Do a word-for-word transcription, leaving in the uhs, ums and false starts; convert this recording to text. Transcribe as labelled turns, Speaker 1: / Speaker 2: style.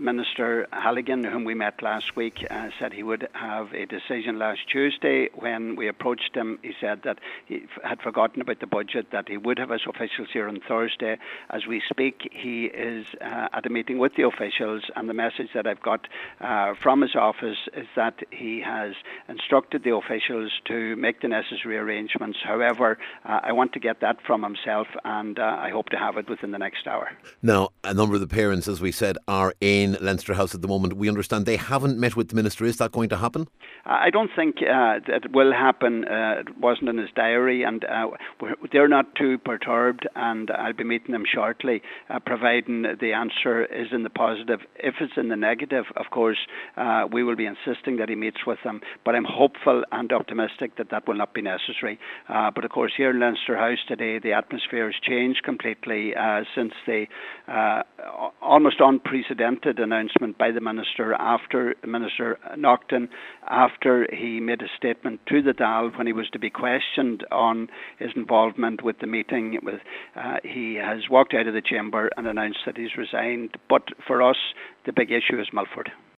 Speaker 1: Minister Halligan, whom we met last week, uh, said he would have a decision last Tuesday. When we approached him, he said that he had forgotten about the budget, that he would have his officials here on Thursday. As we speak, he is uh, at a meeting with the officials, and the message that I've got uh, from his office is that he has instructed the officials to make the necessary arrangements. However, uh, I want to get that from himself, and uh, I hope to have it within the next hour.
Speaker 2: Now, a number of the parents, as we said, are in Leinster House at the moment. We understand they haven't met with the Minister. Is that going to happen?
Speaker 1: I don't think uh, that it will happen. Uh, it wasn't in his diary, and uh, we're, they're not too perturbed, and I'll be meeting them shortly, uh, providing the answer is in the positive. If it's in the negative, of course, uh, we will be insisting that he meets with them, but I'm hopeful and optimistic that that will not be necessary. Uh, but of course, here in Leinster House today, the atmosphere has changed completely uh, since the uh, almost unprecedented announcement by the Minister after Minister Naughton, after he made a statement to the Dáil when he was to be questioned on his involvement with the meeting. With uh, he has walked out of the chamber and announced that he's resigned. But for us, the big issue is Milford.